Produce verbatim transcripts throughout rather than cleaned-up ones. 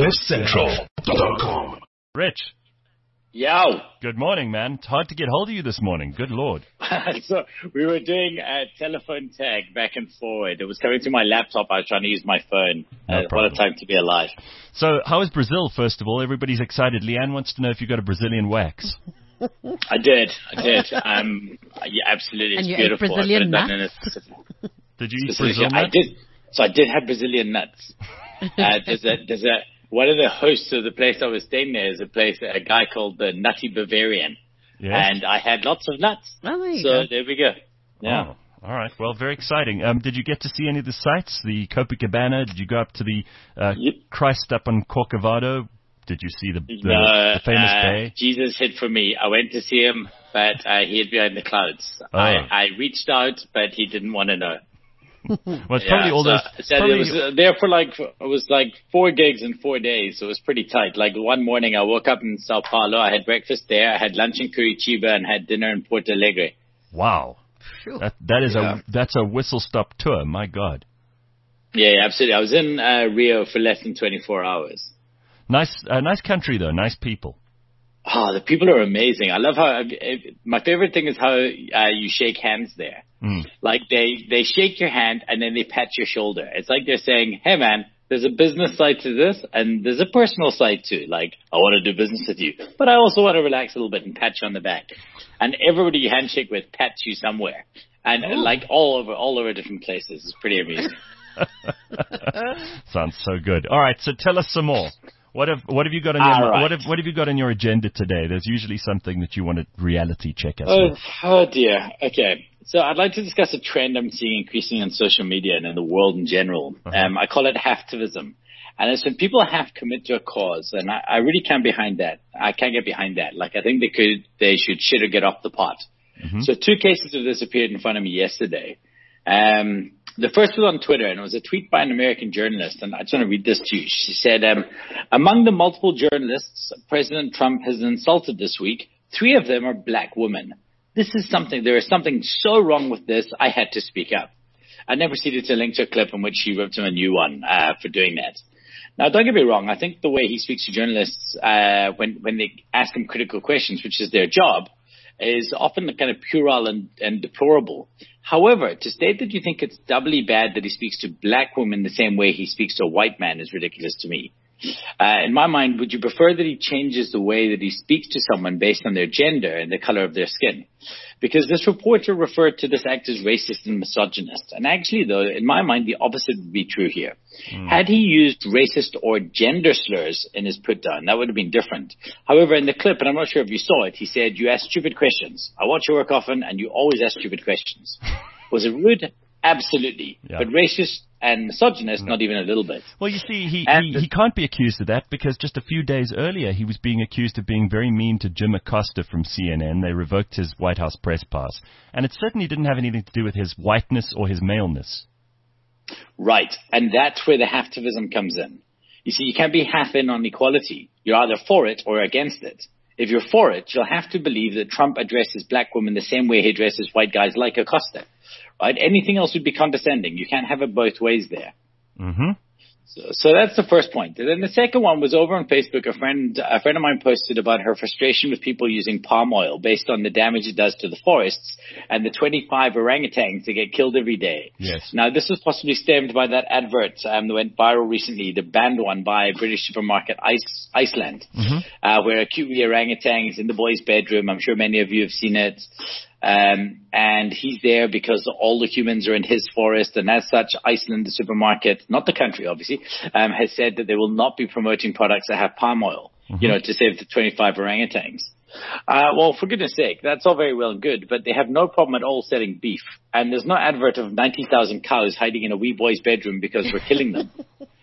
cliff central dot com. Rich. Yo. Good morning, man. It's hard to get hold of you this morning. Good Lord. So we were doing a telephone tag back and forward. It was coming to my laptop. I was trying to use my phone. No uh, what a time to be alive. So how is Brazil, first of all? Everybody's excited. Leanne wants to know if you got a Brazilian wax. I did. I did. Um, yeah, absolutely. It's and you beautiful. ate Brazilian nuts? A, did you eat specific, Brazil nuts? I did. So I did have Brazilian nuts. Uh, there's a, there's a, one of the hosts of the place I was staying there is a place, a guy called the Nutty Bavarian. Yes. And I had lots of nuts. Oh, there you so go. there we go. Yeah. Oh, all right. Well, very exciting. Um, did you get to see any of the sites? The Copacabana? Did you go up to the uh, Yep. Christ up on Corcovado? Did you see the, the, No, the famous uh, bay? Jesus hid for me. I went to see him, but uh, he hid behind the clouds. Oh. I, I reached out, but he didn't want to know. Well, it's Yeah, probably all so, those. so probably, it was uh, there for like it was like four gigs in four days. So it was pretty tight. Like one morning, I woke up in Sao Paulo. I had breakfast there. I had lunch in Curitiba and had dinner in Porto Alegre. wow. Phew. That that is Yeah. a that's a whistle stop tour. My God. Yeah, yeah, absolutely. I was in uh, Rio for less than twenty-four hours. Nice, uh, nice country though. Nice people. Oh, the people are amazing. I love how. Uh, my favorite thing is how uh, you shake hands there. Mm. Like they, they shake your hand and then they pat your shoulder. It's like they're saying, hey man, there's a business side to this and there's a personal side too. Like, I want to do business with you, but I also want to relax a little bit and pat you on the back. And everybody you handshake with pats you somewhere. And uh, like all over, all over different places. It's pretty amazing. Sounds so good. All right, so tell us some more. What have what have you got on All your right. what have what have you got on your agenda today? There's usually something that you want to reality check us Oh, with. oh dear. Okay. So I'd like to discuss a trend I'm seeing increasing on social media and in the world in general. Uh-huh. Um, I call it haftivism. And it's when people have to commit to a cause, and I, I really can't behind that. I can't get behind that. Like, I think they could, they should shit or get off the pot. Mhm. So two cases of this appeared in front of me yesterday. Um, the first was on Twitter, and it was a tweet by an American journalist, and I just want to read this to you. She said, um, among the multiple journalists President Trump has insulted this week, three of them are black women. This is something, there is something so wrong with this, I had to speak up. And then proceeded to link to a clip in which she wrote him a new one uh, for doing that. Now, don't get me wrong. I think the way he speaks to journalists uh, when, when they ask him critical questions, which is their job, is often kind of puerile and, and deplorable. However, to state that you think it's doubly bad that he speaks to black women the same way he speaks to a white man is ridiculous to me. Uh, in my mind, would you prefer that he changes the way that he speaks to someone based on their gender and the color of their skin? Because this reporter referred to this act as racist and misogynist. And actually, though, in my mind, the opposite would be true here. Mm. Had he used racist or gender slurs in his put down, that would have been different. However, in the clip, and I'm not sure if you saw it, he said, you ask stupid questions. I watch your work often, and you always ask stupid questions. Was it rude? Absolutely. Yeah. But racist and misogynist, not even a little bit. Well, you see, he, And he, the- he can't be accused of that because just a few days earlier he was being accused of being very mean to Jim Acosta from C N N. They revoked his White House press pass. And it certainly didn't have anything to do with his whiteness or his maleness. Right. And that's where the haftivism comes in. You see, you can't be half in on equality. You're either for it or against it. If you're for it, you'll have to believe that Trump addresses black women the same way he addresses white guys like Acosta. Right? Anything else would be condescending. You can't have it both ways there. Mm-hmm. So, so that's the first point. And then the second one was over on Facebook. A friend, a friend of mine posted about her frustration with people using palm oil based on the damage it does to the forests and the twenty-five orangutans that get killed every day. Yes. Now, this was possibly stemmed by that advert um, that went viral recently, the banned one by British supermarket Ice, Iceland, Mm-hmm. uh, where a cute wee orangutan is in the boy's bedroom. I'm sure many of you have seen it. Um, and he's there because all the humans are in his forest. And as such, Iceland, the supermarket, not the country, obviously, um, has said that they will not be promoting products that have palm oil, mm-hmm. you know, to save the twenty-five orangutans. Uh, well, for goodness sake, that's all very well and good, but they have no problem at all selling beef. And there's no advert of ninety thousand cows hiding in a wee boy's bedroom because we're killing them.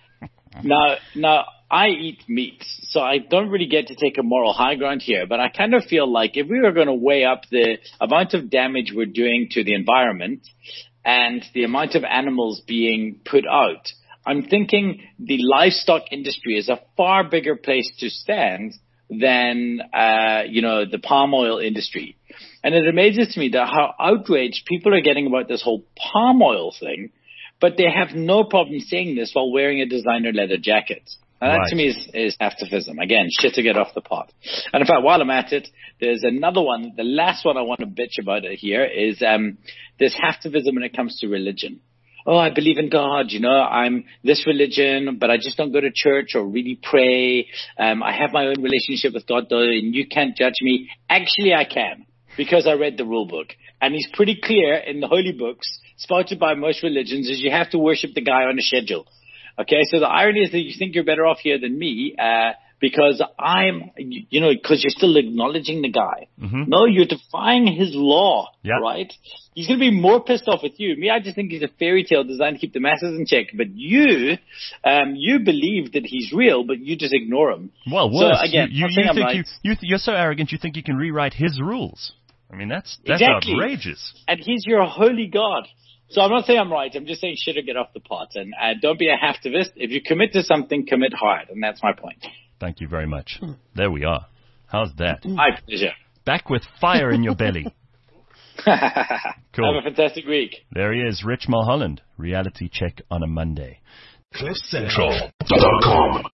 Now, now, I eat meat, so I don't really get to take a moral high ground here, but I kind of feel like if we were going to weigh up the amount of damage we're doing to the environment and the amount of animals being put out, I'm thinking the livestock industry is a far bigger place to stand than, uh, you know, the palm oil industry. And it amazes me that how outraged people are getting about this whole palm oil thing, but they have no problem saying this while wearing a designer leather jacket. And that Right. to me is, is haftafism. Again, shit to get off the pot. And in fact, while I'm at it, there's another one. The last one I want to bitch about it here is um, there's haftafism when it comes to religion. Oh, I believe in God, you know, I'm this religion, but I just don't go to church or really pray. Um, I have my own relationship with God, though, and you can't judge me. Actually, I can, because I read the rule book. And he's pretty clear in the holy books, spouted by most religions, is you have to worship the guy on a schedule. Okay, so the irony is that you think you're better off here than me, uh, because I'm, you know, because you're still acknowledging the guy. Mm-hmm. No, you're defying his law, Yeah. right? He's going to be more pissed off with you. Me, I just think he's a fairy tale designed to keep the masses in check. But you, um, you believe that he's real, but you just ignore him. Well, worse, so, again, you, you, I'm saying you I'm think right. you, you th- you're so arrogant you think you can rewrite his rules. I mean, that's that's Exactly. outrageous. And he's your holy God. So I'm not saying I'm right. I'm just saying shit or get off the pot. And uh, don't be a haftavist. If you commit to something, commit hard. And that's my point. Thank you very much. There we are. How's that? My pleasure. Back with fire in your belly. Cool. Have a fantastic week. There he is, Rich Mulholland. Reality check on a Monday. cliff central dot com